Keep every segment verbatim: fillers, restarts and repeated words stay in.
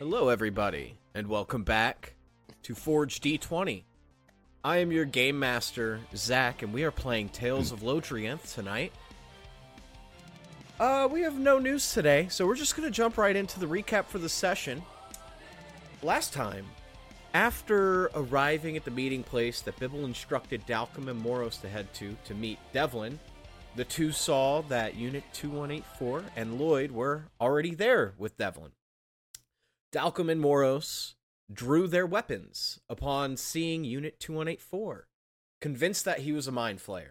Hello, everybody, and welcome back to Forge D twenty. I am your game master, Zach, and we are playing Tales of Lodrianth tonight. Uh, we have no news today, so we're just going to jump right into the recap for the session. Last time, after arriving at the meeting place that Bibble instructed Dalcom and Moros to head to to meet Devlin, the two saw that Unit two one eight four and Lloyd were already there with Devlin. Dalcom and Moros drew their weapons upon seeing Unit two one eight four, convinced that he was a mind flayer.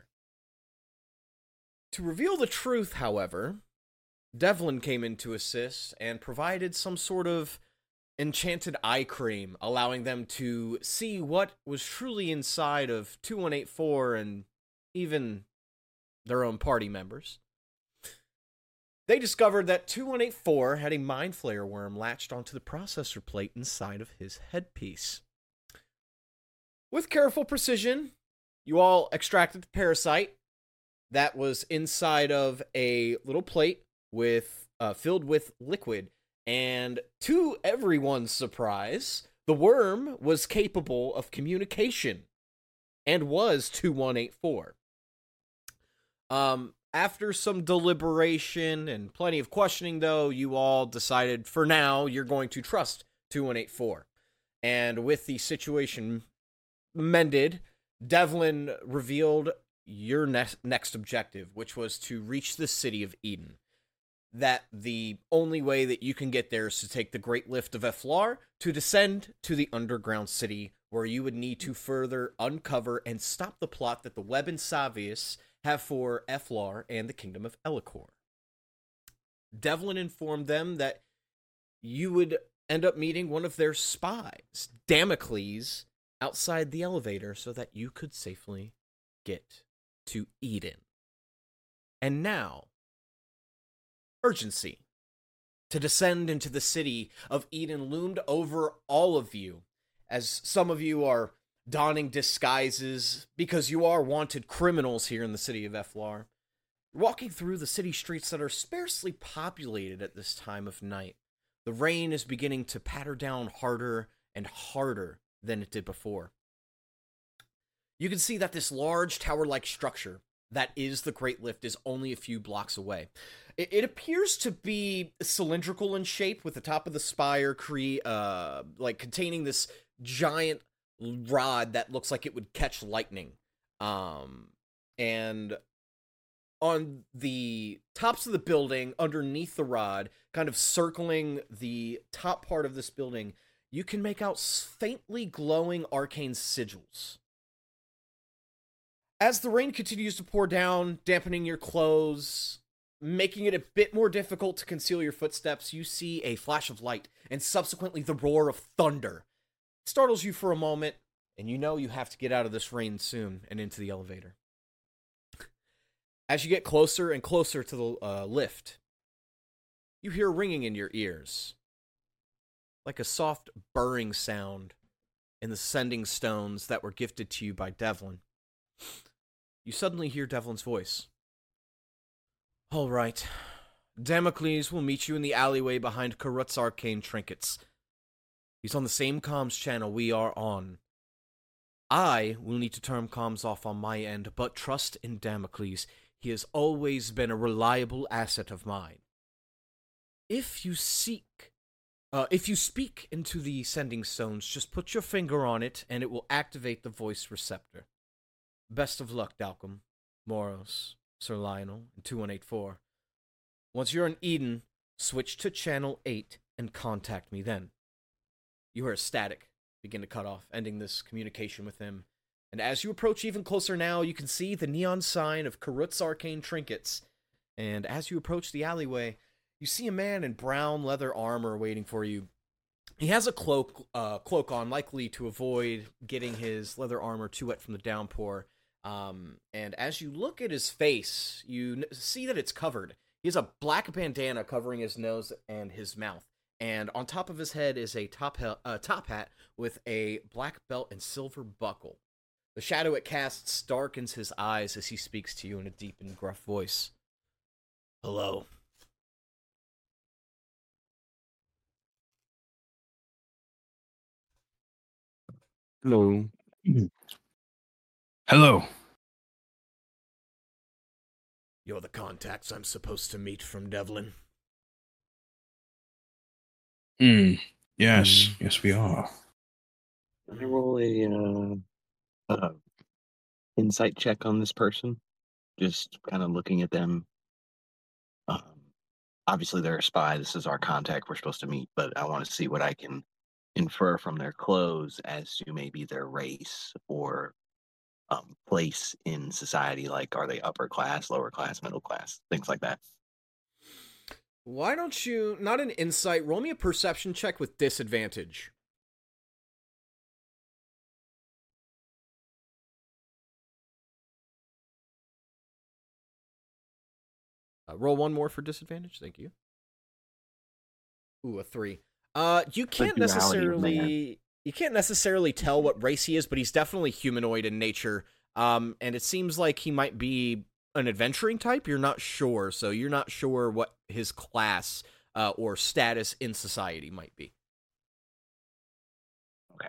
To reveal the truth, however, Devlin came in to assist and provided some sort of enchanted eye cream, allowing them to see what was truly inside of two one eight four and even their own party members. They discovered that two one eight four had a Mind Flayer worm latched onto the processor plate inside of his headpiece. With careful precision, you all extracted the parasite that was inside of a little plate with uh, filled with liquid, and to everyone's surprise, the worm was capable of communication and was two one eight four. Um... After some deliberation and plenty of questioning, though, you all decided, for now, you're going to trust two one eight four. And with the situation mended, Devlin revealed your ne- next objective, which was to reach the city of Eden. That the only way that you can get there is to take the Great Lift of Eflar to descend to the underground city, where you would need to further uncover and stop the plot that the Web and Savius have for Eflar and the Kingdom of Elikor. Devlin informed them that you would end up meeting one of their spies, Damocles, outside the elevator so that you could safely get to Eden. And now, urgency to descend into the city of Eden loomed over all of you, as some of you are donning disguises because you are wanted criminals here in the city of Eflar, walking through the city streets that are sparsely populated at this time of night. The rain is beginning to patter down harder and harder than it did before. You can see that this large tower-like structure that is the Great Lift is only a few blocks away. It, it appears to be cylindrical in shape, with the top of the spire cre- uh, like containing this giant rod that looks like it would catch lightning. Um, and on the tops of the building, underneath the rod, kind of circling the top part of this building, you can make out faintly glowing arcane sigils. As the rain continues to pour down, dampening your clothes, making it a bit more difficult to conceal your footsteps, you see a flash of light and subsequently the roar of thunder. Startles you for a moment, and you know you have to get out of this rain soon and into the elevator. As you get closer and closer to the uh, lift, you hear ringing in your ears, like a soft burring sound in the sending stones that were gifted to you by Devlin. You suddenly hear Devlin's voice. All right, Damocles will meet you in the alleyway behind Karut's arcane trinkets. He's on the same comms channel we are on. I will need to turn comms off on my end, but trust in Damocles. He has always been a reliable asset of mine. If you seek, uh, if you speak into the sending stones, just put your finger on it, and it will activate the voice receptor. Best of luck, Dalcom, Moros, Sir Lionel, and two one eight four. Once you're in Eden, switch to channel eight and contact me then. You hear a static begin to cut off, ending this communication with him. And as you approach even closer now, you can see the neon sign of Karut's arcane trinkets. And as you approach the alleyway, you see a man in brown leather armor waiting for you. He has a cloak, uh, cloak on, likely to avoid getting his leather armor too wet from the downpour. Um, and as you look at his face, you n- see that it's covered. He has a black bandana covering his nose and his mouth. And on top of his head is a top, he- uh, top hat with a black belt and silver buckle. The shadow it casts darkens his eyes as he speaks to you in a deep and gruff voice. Hello. Hello. Hello. You're the contacts I'm supposed to meet from Devlin. Hmm. Yes. Mm. Yes, we are. Let me roll a uh, uh, insight check on this person. Just kind of looking at them. Um, obviously, they're a spy. This is our contact we're supposed to meet, but I want to see what I can infer from their clothes as to maybe their race or um, place in society. Like, are they upper class, lower class, middle class, things like that. Why don't you, not an insight, roll me a perception check with disadvantage. Uh, roll one more for disadvantage. Thank you. Ooh, a three. Uh, you can't The duality of man. necessarily you can't necessarily tell what race he is, but he's definitely humanoid in nature. Um, and it seems like he might be an adventuring type. You're not sure, so you're not sure what his class uh, or status in society might be. Okay.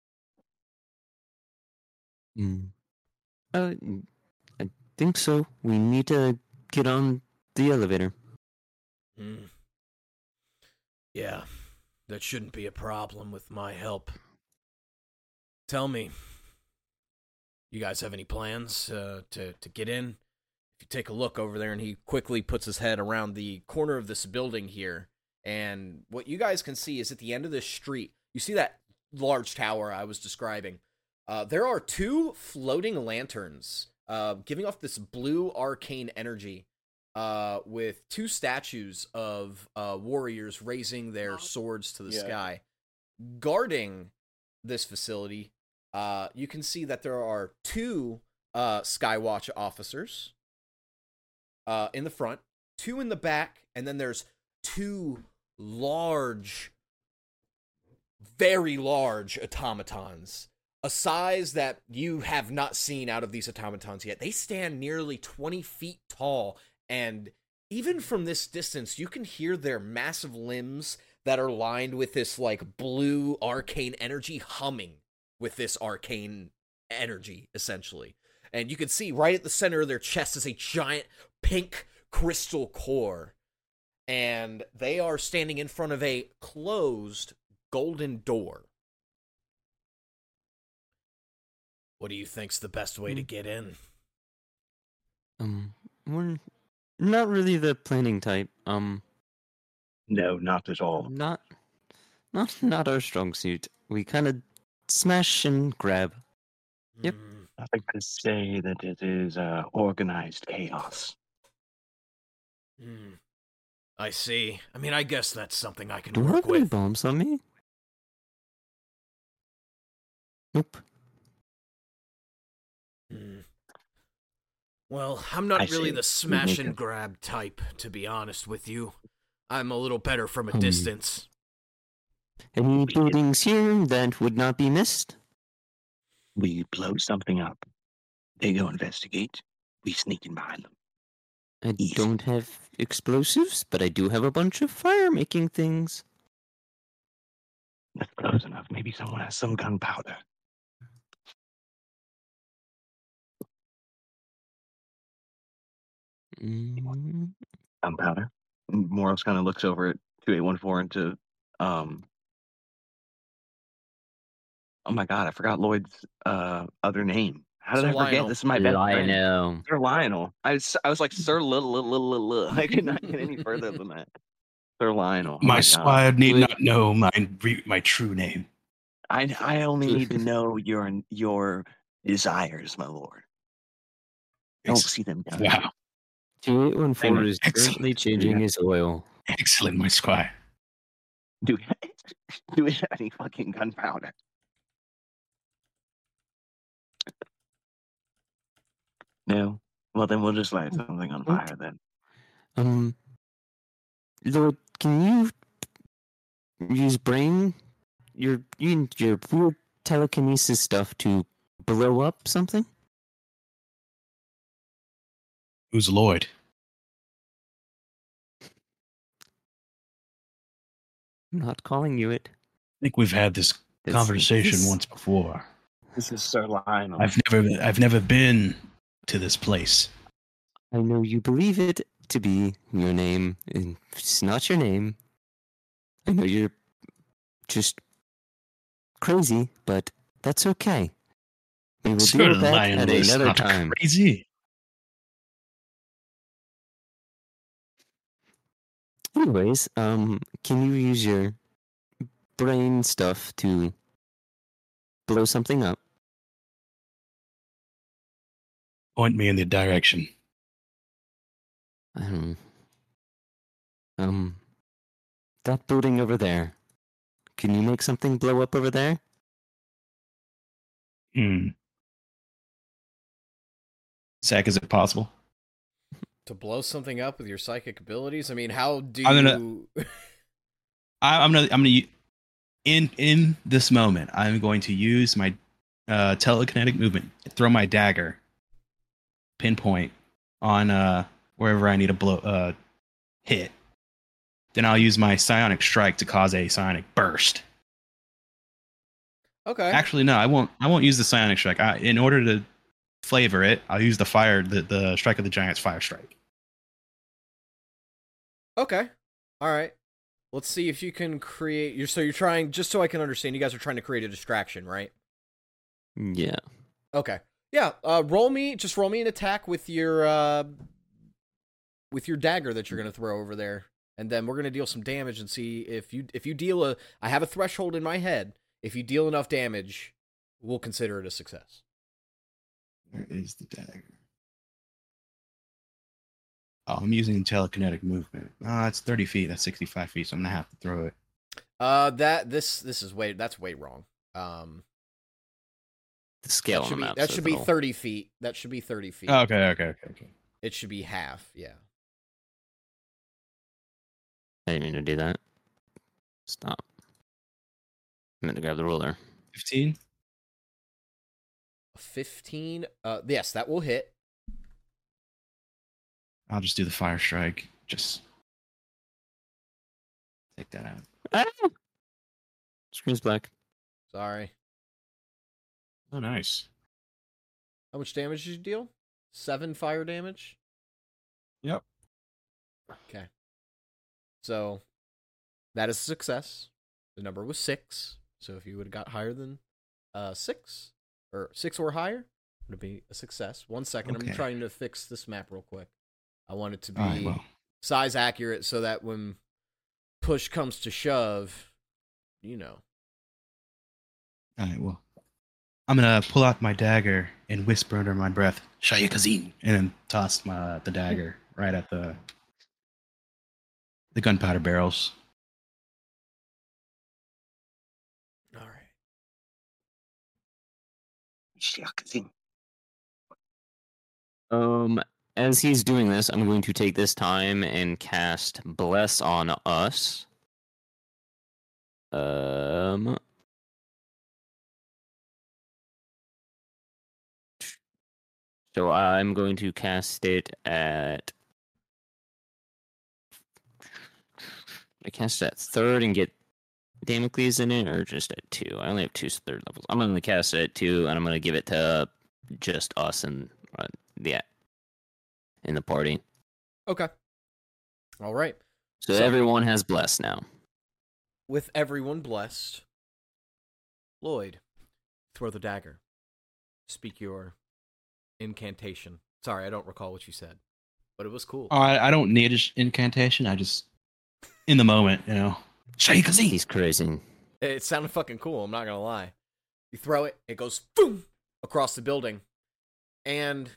Mm. Uh, I think so. We need to get on the elevator. Hmm. Yeah, that shouldn't be a problem with my help. Tell me, you guys have any plans uh, to to get in? If you take a look over there, and he quickly puts his head around the corner of this building here, and what you guys can see is at the end of this street, you see that large tower I was describing. Uh, there are two floating lanterns uh, giving off this blue arcane energy uh, with two statues of uh, warriors raising their swords to the Yeah. sky. Guarding this facility, uh, you can see that there are two uh, Skywatch officers uh, in the front, two in the back, and then there's two large, very large automatons, a size that you have not seen out of these automatons yet. They stand nearly twenty feet tall, and even from this distance, you can hear their massive limbs that are lined with this like blue arcane energy humming with this arcane energy, essentially. And you can see right at the center of their chest is a giant pink crystal core. And they are standing in front of a closed golden door. What do you think's the best way to get in? Um, we're not really the planning type. Um, No, not at all. not, not, not our strong suit. We kind of smash and grab. Yep. Hmm. I like to say that it is uh, organized chaos. Hmm. I see. I mean, I guess that's something I can Do you work have any with. bombs on me? Nope. Hmm. Well, I'm not I really see. the We smash make and a- grab type, to be honest with you. I'm a little better from a Hmm. distance. Any We- buildings here that would not be missed? We blow something up. They go investigate. We sneak in behind them. I Easy. don't have explosives, but I do have a bunch of fire-making things. That's close enough. Maybe someone has some gunpowder. Mm, Gunpowder. Moros kind of looks over at two eight one four and to, um, oh my god, I forgot Lloyd's uh, other name. How did Sir I forget? Lionel. This is my best friend. Lionel. Sir Lionel. I was, I was like, Sir Little, little, little, little. I could not get any further than that. Sir Lionel. Oh my my god. squad need Wait. not know my re- my true name. I, I only need to know your your desires, my lord. Don't Ex- see them down. Wow. two eight one four Excellent. is currently changing his oil. Excellent, my squad. Do do we have any fucking gunpowder? No. Well, then we'll just light something on fire then. Um, Lord, can you use brain, your you, your weird telekinesis stuff to blow up something? Who's Lloyd? I'm not calling you it. I think we've had this This- conversation this- once before. This is Sir Lionel. I've never, I've never been to this place. I know you believe it to be your name, and it's not your name. I know you're just crazy, but that's okay. We will Sir deal with that Lionel at is another not time. crazy. Anyways, um, can you use your brain stuff to blow something up? Point me in the direction. I don't know. Um, that building over there. Can you make something blow up over there? Hmm. Zach, is it possible? To blow something up with your psychic abilities? I mean, how do I'm gonna- you... I, I'm gonna, I'm gonna, u- in in this moment, I'm going to use my uh, telekinetic movement, throw my dagger, pinpoint on uh, wherever I need to blow uh, hit. Then I'll use my psionic strike to cause a psionic burst. Okay. Actually, no, I won't. I won't use the psionic strike. I, in order to flavor it, I'll use the fire, the, the strike of the giants fire strike. Okay. All right. Let's see if you can create... You're, so you're trying... Just so I can understand, you guys are trying to create a distraction, right? Yeah. Okay. Yeah, uh, roll me... Just roll me an attack with your... Uh, with your dagger that you're going to throw over there. And then we're going to deal some damage and see if you... If you deal a... I have a threshold in my head. If you deal enough damage, we'll consider it a success. Where is the dagger? Oh, I'm using telekinetic movement. Ah, it's thirty feet. That's sixty-five feet, so I'm gonna have to throw it. Uh, that... This This is way... That's way wrong. Um... The scale That should on be, the map. that says should be it all. thirty feet. That should be thirty feet. Oh, okay, okay, okay, okay. It should be half, yeah. I didn't mean to do that. Stop. I meant to grab the ruler. Fifteen. fifteen. Uh, yes, that will hit. I'll just do the fire strike. Just take that out. Ah! Screen's black. Sorry. Oh, nice. How much damage did you deal? Seven fire damage? Yep. Okay. So, that is a success. The number was six. So if you would have got higher than uh, six, or six or higher, it would be a success. One second. Okay. I'm trying to fix this map real quick. I want it to be All right, well, size accurate so that when push comes to shove, you know. all right, well. I'm gonna pull out my dagger and whisper under my breath, "Shaya Kazim," and then toss my the dagger right at the the gunpowder barrels. All right. Um, as he's doing this, I'm going to take this time and cast Bless on us. Um. So I'm going to cast it at. I cast it at third and get Damocles in it, or just at two? I only have two third levels. I'm going to cast it at two, and I'm going to give it to just us and uh, yeah, in the party. Okay. All right. So, So- everyone has Bless now. With everyone blessed, Lloyd, throw the dagger. Speak your incantation. Sorry, I don't recall what you said, but it was cool. Oh, I, I don't need an incantation. I just, in the moment, you know, Shaya Kazim. He's crazy. It sounded fucking cool, I'm not gonna lie. You throw it, it goes boom across the building, and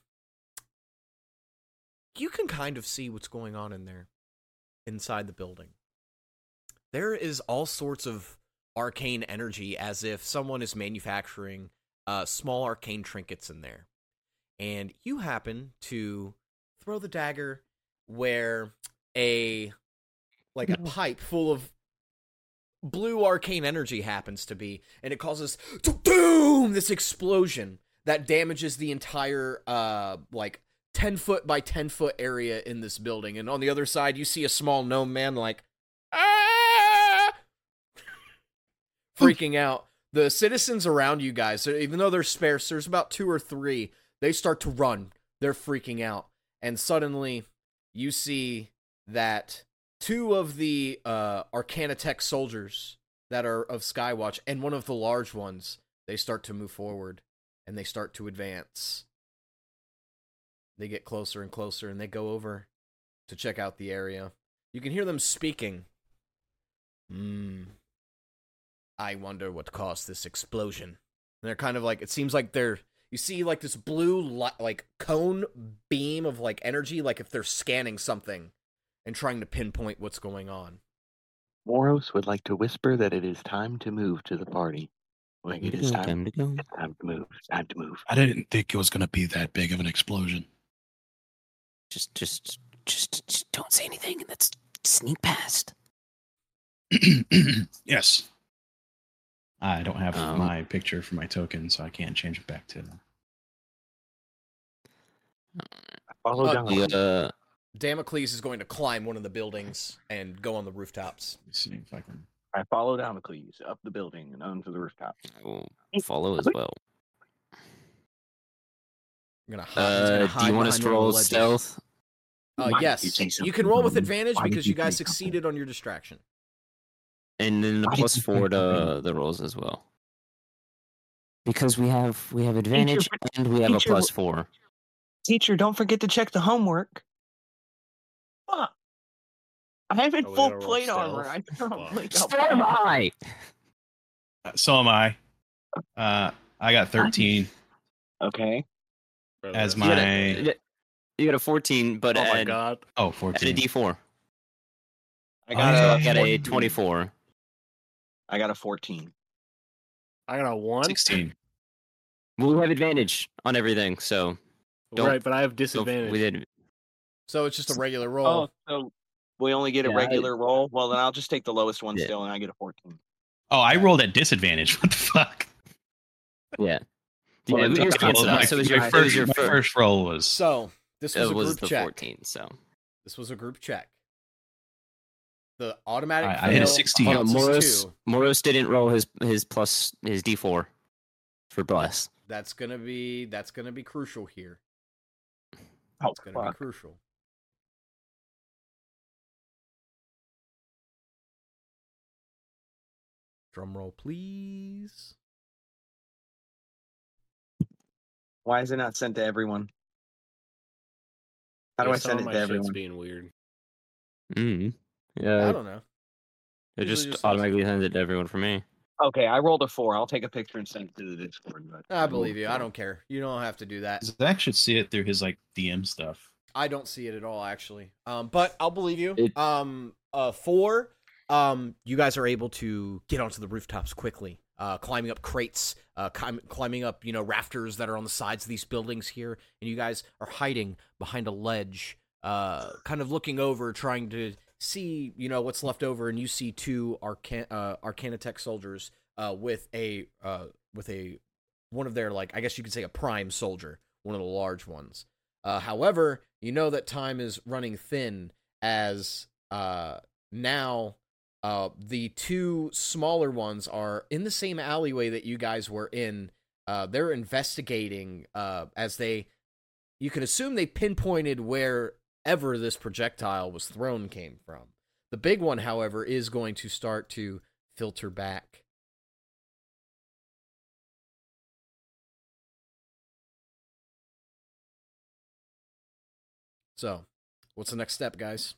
you can kind of see what's going on in there, inside the building. There is all sorts of arcane energy, as if someone is manufacturing uh, small arcane trinkets in there. And you happen to throw the dagger where a, like a pipe full of blue arcane energy happens to be, and it causes boom, this explosion that damages the entire, uh, like, ten foot by ten foot area in this building. And on the other side, you see a small gnome man, like, ah! freaking out. The citizens around you guys, even though they're sparse, there's about two or three, they start to run. They're freaking out. And suddenly, you see that two of the uh, Arcanatech soldiers that are of Skywatch, and one of the large ones, they start to move forward, and they start to advance. They get closer and closer, and they go over to check out the area. You can hear them speaking. Hmm. I wonder what caused this explosion. And they're kind of like, it seems like they're, you see like this blue, li- like cone beam of like energy, like if they're scanning something and trying to pinpoint what's going on. Moros would like to whisper that it is time to move to the party. Like it is time, Time to go. it's time to move. It's time to move. I didn't think it was going to be that big of an explosion. Just, just, just, just don't say anything, and let's sneak past. Yes. I don't have Um, my picture for my token, so I can't change it back to. Follow Uh, down. The, uh, Damocles is going to climb one of the buildings and go on the rooftops. Let me see if I can. I follow Damocles up the building and onto the rooftop. I will follow as well. I'm gonna hide, he's gonna Uh, hide do you want us behind to one of the roll ledges. stealth? Uh, Why did yes, you say you something, can roll with Roman? advantage Why did because you you guys say something? succeeded on your distraction. And then the Why did plus you four say to something? the rolls as well. Because we have we have advantage and we have a teacher- plus four. Teacher, don't forget to check the homework. Fuck. I have in Oh, we full gotta roll plate stealth? armor. I don't Fuck. blink So out. am I. Uh, so am I. Uh, I got thirteen Okay. Bro, as that's- You got my. a, you got a fourteen, but Oh my add, god. Oh, add a fourteen. D four. I Oh, got yeah. So a I got a fourteen. twenty-four. I got a fourteen. I got a one. sixteen. We have advantage on everything, so don't- Right, but I have so disadvantage. we did. So it's just a regular roll. Oh, so we only get a Yeah, I- regular roll? Well, then I'll just take the lowest one Yeah. still, and I get a fourteen. Oh, I Okay. rolled at disadvantage. What the fuck? Yeah. Well, Yeah, it you're took- cancelled my, out. So it was my your, it first, was your my fir- first roll was. So this was it a was group the check. fourteen. So This was a group check. The automatic I- I hit a fail sixteen. hold on, counts as Moros two. Moros didn't roll his his plus his D four for bless. That's gonna be that's gonna be crucial here. Oh, It's gonna fuck. be crucial. Drum roll, please. Why is it not sent to everyone? How do Yeah, I some send of it my to shit's everyone? being weird. Mm. I Yeah, don't know. it usually just just says- automatically sends it to everyone for me. Okay, I rolled a four. I'll take a picture and send it to the Discord. But I rolled believe a you. I four. don't care. You don't have to do that. Zach should see it through his like D M stuff. I don't see it at all, actually. Um, but I'll believe you. It- Um, uh, four. Um, you guys are able to get onto the rooftops quickly. Uh, climbing up crates, uh, clim- climbing up, you know, rafters that are on the sides of these buildings here, and you guys are hiding behind a ledge, uh, kind of looking over, trying to see, you know, what's left over, and you see two Arcan- uh, Arcanatech soldiers, uh, with a, uh, with a, one of their, like, I guess you could say a prime soldier, one of the large ones. Uh, however, you know that time is running thin as, uh, now, Uh, the two smaller ones are in the same alleyway that you guys were in. Uh, they're investigating uh, as they, you can assume they pinpointed wherever this projectile was thrown came from. The big one, however, is going to start to filter back. So, what's the next step, guys?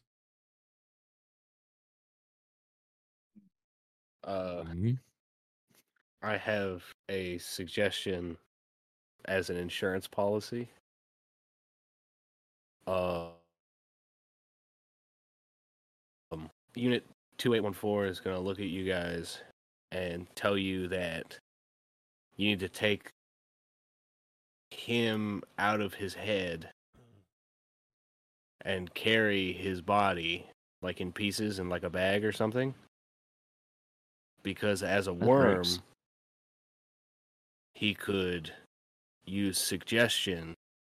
Uh, Mhm. I have a suggestion as an insurance policy. Uh, um, Unit two eight one four is going to look at you guys and tell you that you need to take him out of his head and carry his body like in pieces in like a bag or something. Because as a That worm, works. he could use suggestion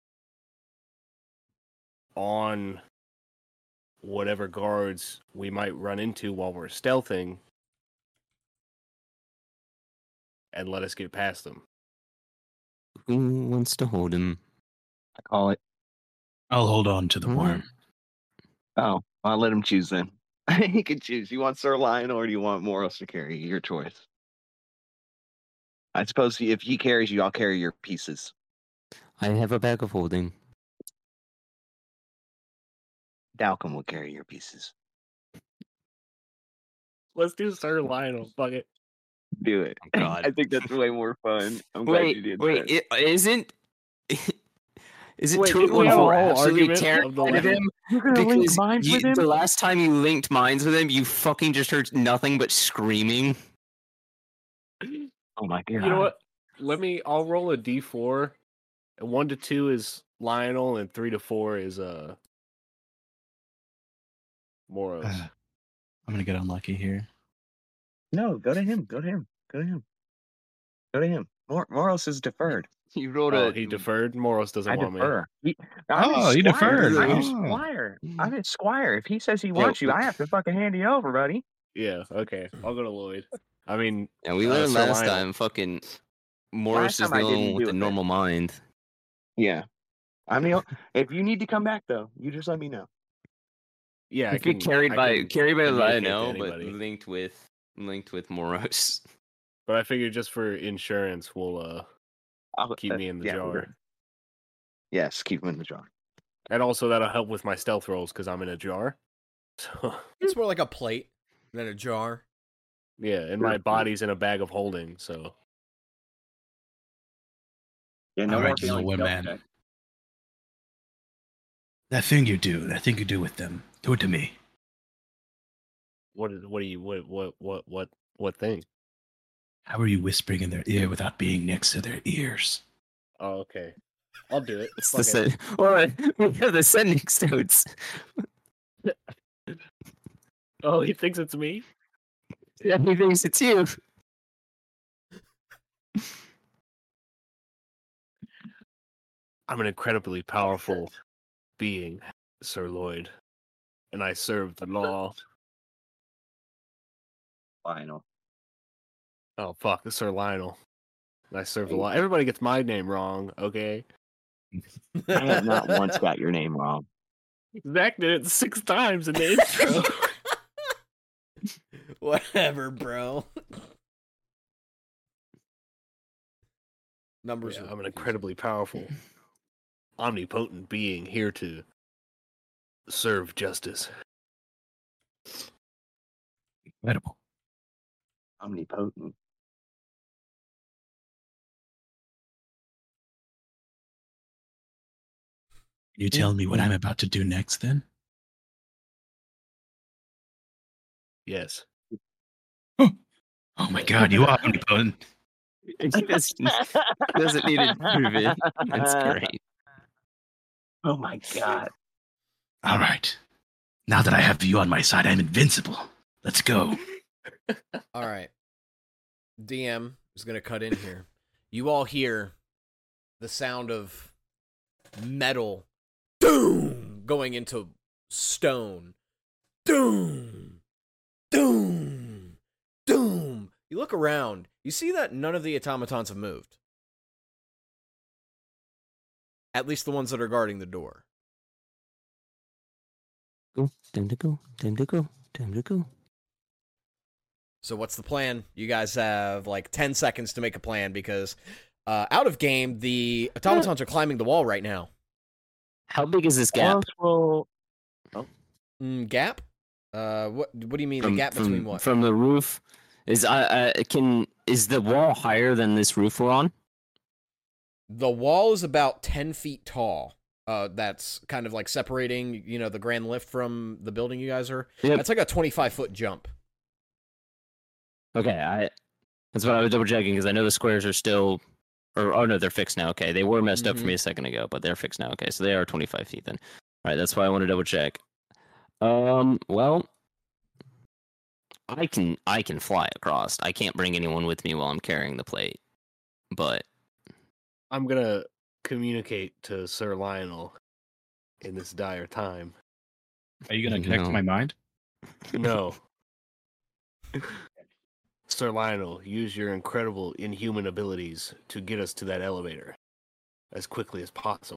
on whatever guards we might run into while we're stealthing, and let us get past them. Who wants to hold him? I call it. I'll hold on to the All worm. Oh, I'll let him choose then. He can choose. You want Sir Lion or do you want Moros to carry you? Your choice. I suppose if he carries you, I'll carry your pieces. I have a bag of holding. Dalcom will carry your pieces. Let's do Sir Lionel. Fuck it. Do it. Oh, God. I think that's way more fun. I'm glad Wait, you did wait, that. it, isn't is it Wait, two didn't we have a four whole absolutely argument of the terrified of left? him? You're gonna link Because minds you, with him? the last time you linked minds with him, you fucking just heard nothing but screaming. Oh my god. You know what? Let me. I'll roll a d four. And one to two is Lionel, and three to four is uh Moros. Uh, I'm gonna get unlucky here. No, go to him. Go to him. Go to him. Go to him. Mor- Moros is deferred. You rolled Oh, a he deferred. Moros doesn't I want me. defer. He, I'm Oh, his you squire. deferred. I'm his Oh. squire. I'm his squire. If he says he wants you, I have to fucking hand you over, buddy. Yeah. Okay. I'll go to Lloyd. I mean, Yeah, we uh, learned Sir last Lionel. time. Fucking Morris is time the I only didn't one with do a it. normal mind. Yeah. I mean, if you need to come back though, you just let me know. Yeah, I If you can, carried I by can carried by communicate to Lionel, but anybody. linked with linked with Moros. But I figured just for insurance, we'll uh I'll, keep uh, me in the yeah, jar, we're- Yes, keep him in the jar. and also that'll help with my stealth rolls because I'm in a jar. So It's more like a plate than a jar. yeah, and my body's in a bag of holding. So Yeah, no All more right, you feeling little stealth man. check. That thing you do, that thing you do with them, do it to me. what? is- What do you? What? What? What? What? What thing? How are you whispering in their ear without being next to their ears? Oh, okay. I'll do it. It's Fuck the it. sen- or we have the sending notes. Oh, he thinks it's me. Yeah, he thinks it's you. I'm an incredibly powerful being, Sir Lloyd, and I serve the law. Lionel. Oh fuck, Sir Lionel. And I serve the law. Everybody gets my name wrong, okay? I have not once got your name wrong. Zach did it six times in the intro. Whatever, bro. Numbers. Yeah, are I'm an confusing. incredibly powerful, omnipotent being here to serve justice. Incredible. Omnipotent. Can you tell me what I'm about to do next then? Yes. Oh my god, you are omnipotent. He doesn't, doesn't need to prove it. That's great. Oh my god. All right. Now that I have you on my side, I'm invincible. Let's go. All right. D M is going to cut in here. You all hear the sound of metal doom going into stone. Doom. Doom. Doom. You look around. You see that none of the automatons have moved. At least the ones that are guarding the door. Go, time to go, time to go, time to go. So what's the plan? You guys have like ten seconds to make a plan because uh, out of game, the automatons are climbing the wall right now. How big is this gap? Moros will. Mm, gap? Uh, what What do you mean From, the gap from, between what? From the roof, is I uh, can is the wall higher than this roof we're on? The wall is about ten feet tall. Uh, that's kind of like separating, you know, the grand lift from the building you guys are. Yep. That's like a twenty-five foot jump. Okay, I that's what I was double checking because I know the squares are still, or oh no, they're fixed now. Okay, they were messed up for Mhm. me a second ago, but they're fixed now. Okay, so they are twenty-five feet then. All right, that's why I want to double check. Um, well, I can I can fly across. I can't bring anyone with me while I'm carrying the plate, but I'm gonna communicate to Sir Lionel in this dire time. Are you going to connect No. to my mind? No. Sir Lionel, use your incredible inhuman abilities to get us to that elevator as quickly as possible.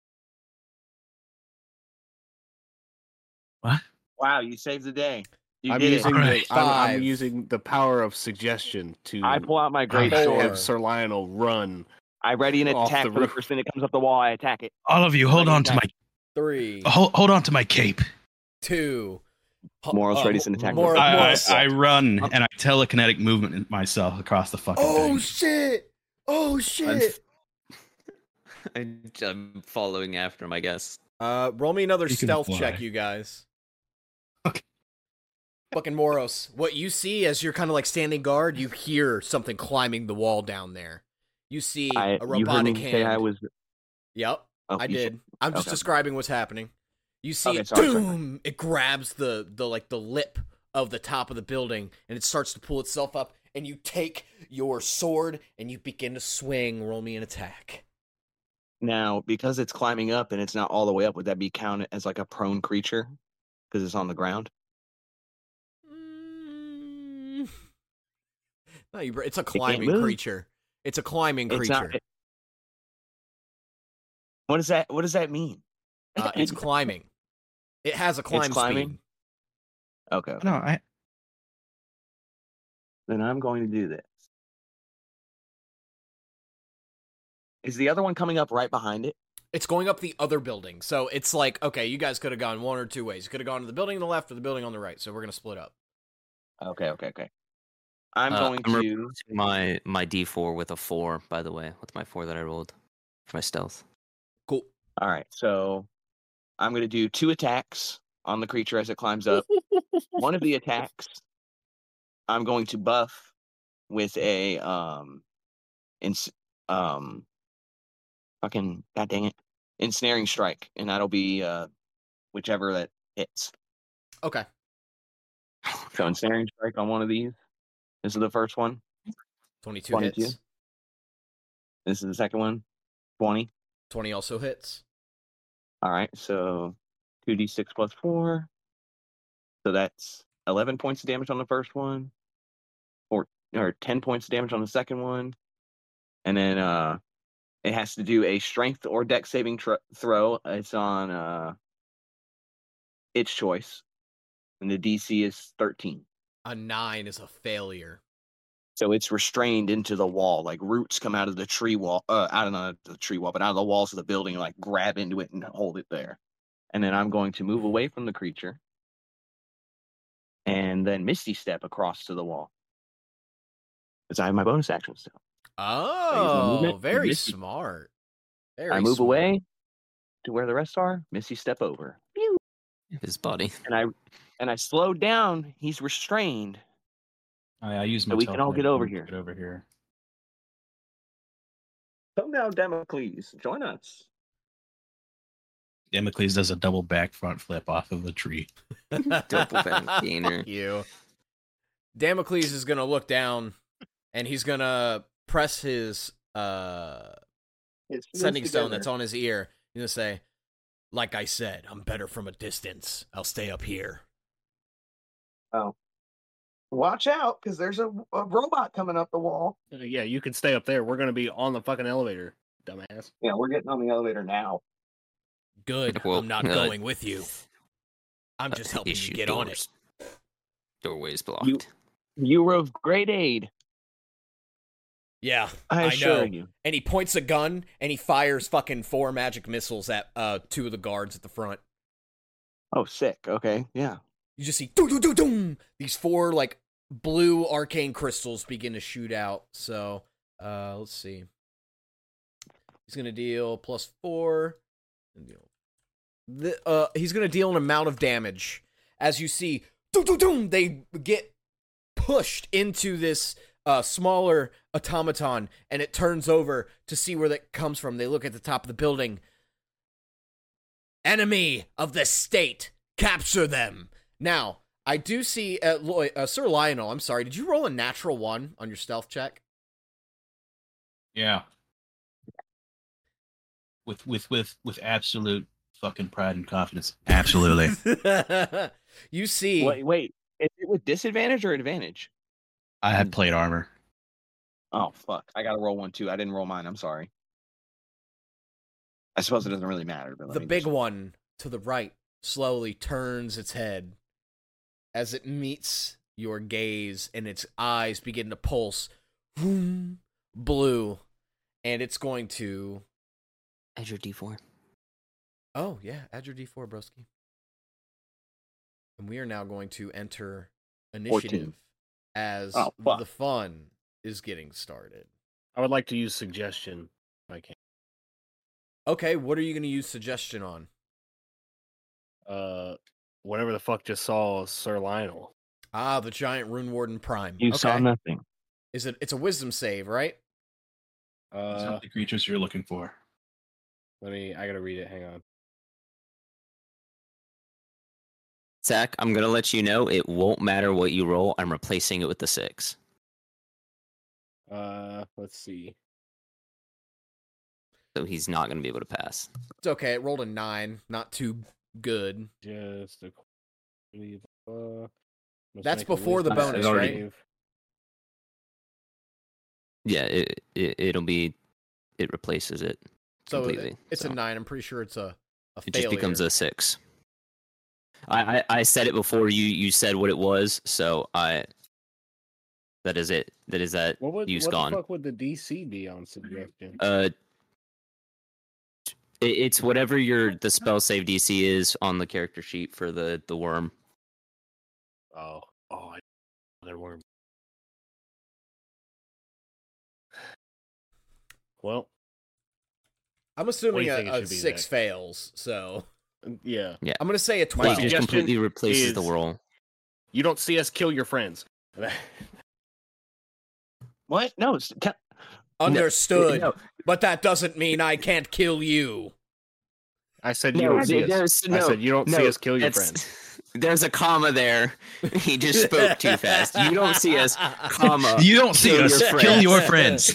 What? Wow, you saved the day. You I'm did using it. Alright. the I'm, I'm Five. using the power of suggestion to I pull out my great Four. sword. have Sir Lionel run. I ready an off attack the for the roof. first thing that comes up the wall. I attack it. All of you, hold Ready on to my attack. Three, hold, hold on to my cape. two. Morals uh, ready to attack. Mor- I, I, Morals. I run and I telekinetic movement myself across the fucking Oh thing. shit! Oh shit! I'm, I'm following after him, I guess. Uh, roll me another You can stealth fly. check, you guys. Okay. Fucking Moros. What you see as you're kind of like standing guard, you hear something climbing the wall down there. You see I, a you heard robotic me hand. say I was. Yep, Oh, I you did. I'm just okay. describing what's happening. You see Okay, it, sorry, sorry. boom! It grabs the the like the lip of the top of the building, and it starts to pull itself up. And you take your sword and you begin to swing. Roll me an attack. Now, because it's climbing up and it's not all the way up, would that be counted as like a prone creature? Because it's on the ground? Mm. No, you, it's a can't climbing move. creature. It's a climbing It's creature. not. it- what does that What does that mean? Uh, it's climbing. It has a climb climbing? speed. Okay. okay. No, I Then I'm going to do this. Is the other one coming up right behind it? It's going up the other building. So it's like, okay, you guys could have gone one or two ways. You could have gone to the building on the left or the building on the right. So we're going to split up. Okay, okay, okay. I'm Uh, going I'm to. replacing my my D four with a four. By the way, with my four that I rolled for my stealth. Cool. All right, so I'm going to do two attacks on the creature as it climbs up. One of the attacks, I'm going to buff with a um, ins- um, fucking god dang it, ensnaring strike, and that'll be uh, whichever that hits. Okay. So ensnaring strike on one of these. This is the first one. twenty-two, twenty-two. hits. This is the second one. twenty. twenty also hits. All right, so two d six plus four. So that's eleven points of damage on the first one, or or ten points of damage on the second one, and then uh, it has to do a strength or dex saving tr- throw. It's on uh, its choice, and the D C is thirteen. A nine is a failure. So it's restrained into the wall, like roots come out of the tree wall, uh, out of not the tree wall, but out of the walls of the building, and like grab into it and hold it there. And then I'm going to move away from the creature, and then Misty Step across to the wall, because I have my bonus action still. Oh, movement, very Misty- smart. Very I move smart. away to where the rest are. Misty Step over, His body. and I and I slowed down. He's restrained. I, I use my. So we can all get telekinetic over move to here. Get over here. Come down, Damocles. Join us. Damocles does a double back front flip off of a tree. Double back gainer. Fuck you. Damocles is gonna look down, and he's gonna press his uh It's sending stone that's on his ear. He's gonna say, "Like I said, I'm better from a distance. I'll stay up here." Watch out, because there's a, a robot coming up the wall. Uh, yeah, you can stay up there. We're gonna be on the fucking elevator, dumbass. Yeah, we're getting on the elevator now. Good. Well, I'm not uh, going with you. I'm just helping you Issue get on it. doors. Doorway's blocked. You- You were of great aid. Yeah, I I assure know. you. And he points a gun and he fires fucking four magic missiles at uh two of the guards at the front. Oh, sick. Okay, yeah. You just see doo doo doo doom. These four like blue arcane crystals begin to shoot out. So uh let's see. He's gonna deal plus four. The, uh he's gonna deal an amount of damage. As you see, doo doo doom, they get pushed into this uh smaller automaton, and it turns over to see where that comes from. They look at the top of the building. Enemy of the state, capture them. Now, I do see, uh, Loy- uh, Sir Lionel, I'm sorry, did you roll a natural one on your stealth check? Yeah. With with with with absolute fucking pride and confidence. Absolutely. You see, Wait, wait. Is it with disadvantage or advantage? I had plate armor. Oh fuck! I gotta roll one too. I didn't roll mine. I'm sorry. I suppose it doesn't really matter. But let The me big just- one to the right slowly turns its head as it meets your gaze, and its eyes begin to pulse vroom, blue, and it's going to. Add your D four. Oh yeah, add your D four, broski. And we are now going to enter initiative fourteen. as Oh, fuck. the fun is getting started. I would like to use suggestion if I can. Okay, what are you going to use suggestion on? Uh, whatever the fuck just saw Sir Lionel. Ah, the giant rune warden prime. You okay. saw nothing. Is it? It's a wisdom save, right? These Uh, aren't the creatures you're looking for. let me. I gotta read it. Hang on. Zach, I'm gonna let you know it won't matter what you roll. I'm replacing it with the six. Uh, let's see. So he's not gonna be able to pass. It's okay. It rolled a nine. Not too good. Just a. Uh, must That's make a before the wisdom bonus, right? save. Yeah, it, it it'll be it replaces it So completely. it- it's so a nine. I'm pretty sure it's a, a it failure. just becomes a six. I, I I said it before you you said what it was, so I that is it. That is that What would use what gone. the fuck would the D C be on suggestion? Uh, it, it's whatever your the spell save D C is on the character sheet for the the worm. Oh, oh, I, there were. Well, I'm What do assuming you a, think it a should be, six Zach? fails. So yeah. I'm gonna say a My It twelve. just suggestion completely replaces the is- roll. You don't see us kill your friends. What? No. It's, ca- Understood. No, But that doesn't mean I can't kill you. I said you no, don't see us. there's I no. said you don't no, see us kill your that's- friends. There's a comma there. He just spoke too fast. You don't see us, comma. You don't see kill us. your Kill friends. your friends.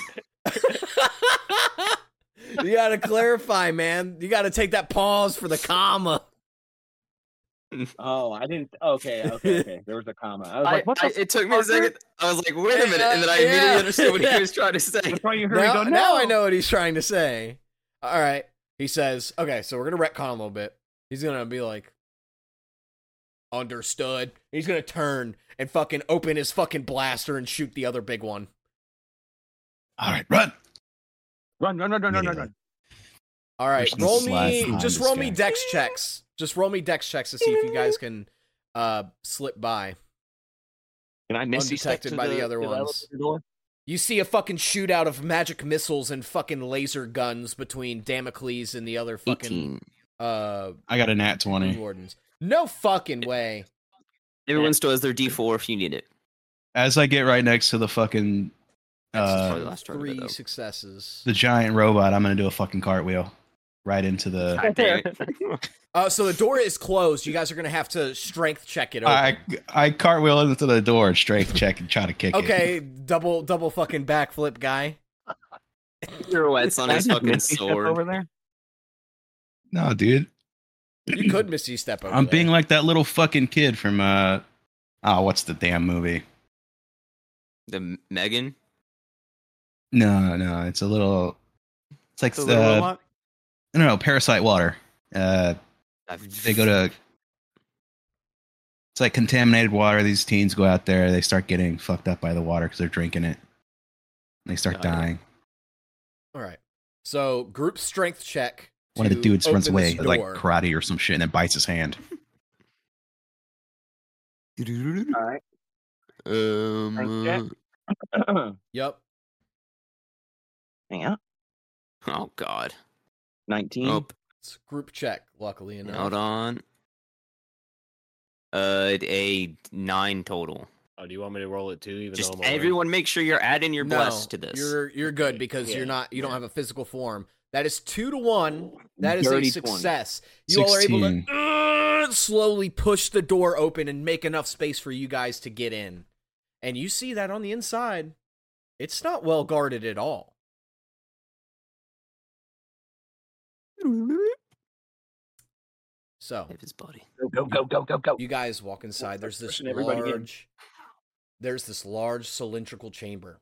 You gotta clarify, man. You gotta take that pause for the comma. oh, I didn't. Okay, okay, okay. There was a comma. I was I, like, what the I, it took me a fucker? second. I was like, wait a minute, and then I immediately Yeah. understood what he was trying to say. That's why you heard me Now, go, no. now I know what he's trying to say. All right. He says, okay, so we're gonna retcon a little bit. He's gonna be like, understood. He's gonna turn and fucking open his fucking blaster and shoot the other big one. All right, run. Run, run, run, run, run, run, Immediately. run. All right, Just gonna roll slide me. behind Just this roll me guy. dex checks. Just roll me dex checks to see if you guys can uh slip by. Can I miss Undetected by the other ones. You see a fucking shootout of magic missiles and fucking laser guns between Damocles and the other fucking eighteen. uh I got a nat twenty. wardens. No fucking way. Everyone still has their D four if you need it. As I get right next to the fucking That's probably the uh, last turn of it, Three though. successes. the giant robot, I'm gonna do a fucking cartwheel right into the. God damn it. Uh, so the door is closed. You guys are gonna have to strength check it open. I I cartwheel into the door and strength check and try to kick it. Okay, double double fucking backflip guy. Pirouettes on Can I his just fucking misty step sword. over there? No, dude. You could misty step over. I'm there. being like that little fucking kid from uh oh, what's the damn movie? The Megan. No, no, it's a little. It's like The the, little robot? no, no, Parasite Water. Uh, they go to. It's like contaminated water. These teens go out there. They start getting fucked up by the water because they're drinking it. They start Got it. dying. All right. So group strength check. One of the to dudes runs open away, this like door. karate or some shit, and then bites his hand. All right. Um. uh, Yep. Hang on. oh God. nineteen. Oh, It's group check. Luckily enough. hold on. Uh, a nine total. Oh, do you want me to roll it too? Even Just though I'm already- everyone, make sure you're adding your No, bless to this. You're you're good because Yeah. you're not you don't have a physical form. That is two to one. That is a Dirty twenty. success. You all are able sixteen. to uh, slowly push the door open and make enough space for you guys to get in. And you see that on the inside, it's not well guarded at all. So Save his body. Go, go, go, go, go, go. you guys walk inside. There's this Pushing everybody in. large there's this large cylindrical chamber.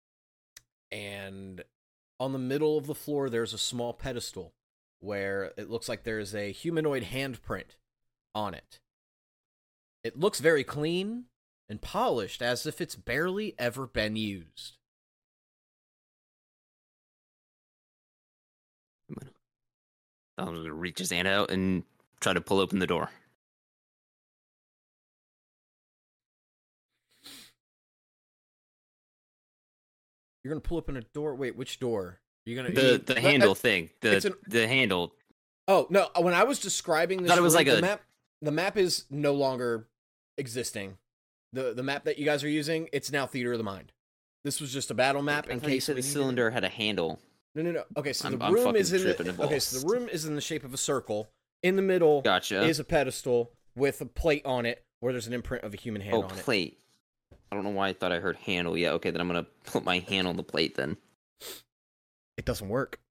And on the middle of the floor, there's a small pedestal where it looks like there's a humanoid handprint on it. It looks very clean and polished, as if it's barely ever been used. I'm going to reach his hand out and try to pull open the door. You're going to pull open a door? Wait, which door? You're gonna The you, the that- handle that- thing. The it's an- the handle. Oh, no, when I was describing this, Thought it was room, like the a- map, the map is no longer existing. The the map that you guys are using, it's now Theater of the Mind. This was just a battle map I in thought you case said we the needed- cylinder had a handle. No, no, no. Okay, so I'm- the I'm room fucking is in tripping the the okay. So the balls. room is in the shape of a circle. In the middle Gotcha. is a pedestal with a plate on it where there's an imprint of a human hand Oh, on it. plate. I don't know why I thought I heard handle. Yeah, okay, then I'm gonna put my hand on the plate then. It doesn't work.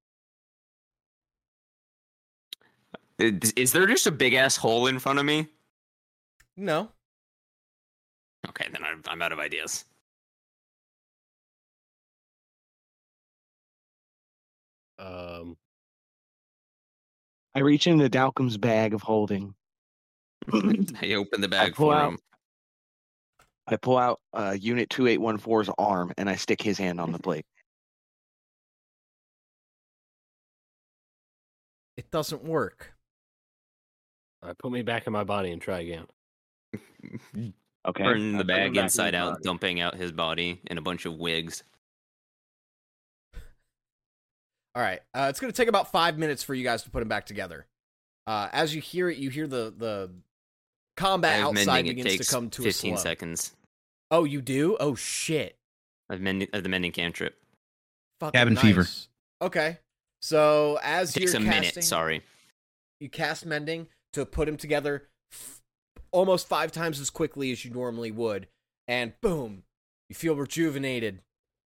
Is is there just a big ass hole in front of me? No. Okay, then I'm, I'm out of ideas. Um, I reach into Dalcom's bag of holding. I open the bag pull for out- him. I pull out uh, Unit two eight one four's arm and I stick his hand on the plate. It doesn't work. all right, put me back in my body and try again. Okay. Turn I the put him bag back in inside his out, body. dumping out his body in a bunch of wigs. All right. Uh, it's going to take about five minutes for you guys to put them back together. Uh, as you hear it, you hear the the combat I've outside mending, it begins takes to come to a fifteen slow. seconds. Oh, you do? Oh shit! I've mending, of the mending cantrip. Fucking Cabin nice. fever. Okay. So as It takes you're a casting, minute, sorry. you cast mending to put them together f- almost five times as quickly as you normally would, and boom, you feel rejuvenated.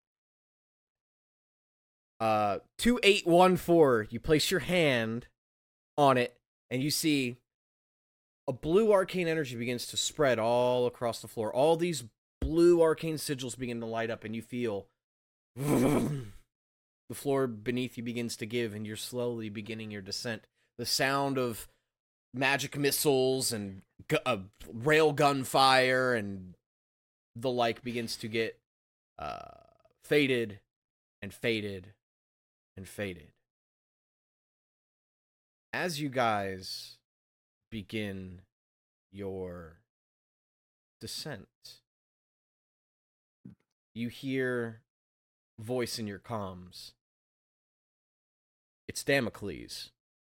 Uh, two eight one four. You place your hand on it, and you see a blue arcane energy begins to spread all across the floor. All these blue arcane sigils begin to light up, and you feel the floor beneath you begins to give, and you're slowly beginning your descent. The sound of magic missiles and gu- uh, rail gun fire and the like begins to get uh, faded and faded and faded. As you guys begin your descent, you hear voice in your comms. It's Damocles.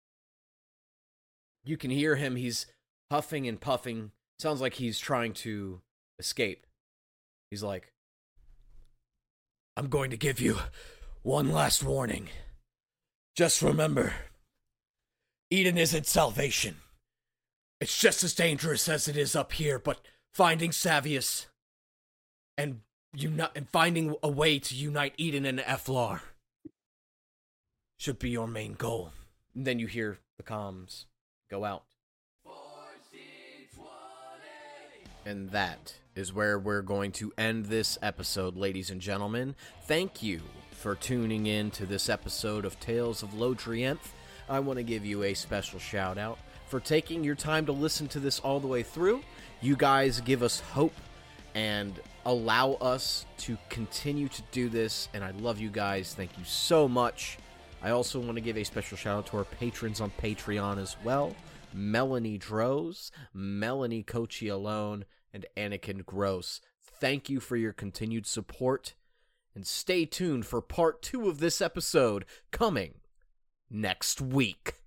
You can hear him. He's huffing and puffing. Sounds like he's trying to escape. He's like, I'm going to give you one last warning. Just remember, Eden isn't salvation. It's just as dangerous as it is up here, but finding Savius and uni- and finding a way to unite Eden and Eflar should be your main goal. And then you hear the comms go out. And that is where we're going to end this episode, ladies and gentlemen. Thank you for tuning in to this episode of Tales of Lodrienth. I want to give you a special shout out for taking your time to listen to this all the way through. You guys give us hope and allow us to continue to do this, and I love you guys. Thank you so much. I also want to give a special shout out to our patrons on Patreon as well. Melanie Droz, Melanie Cochialone, and Anakin Gross. Thank you for your continued support, and stay tuned for part two of this episode coming next week.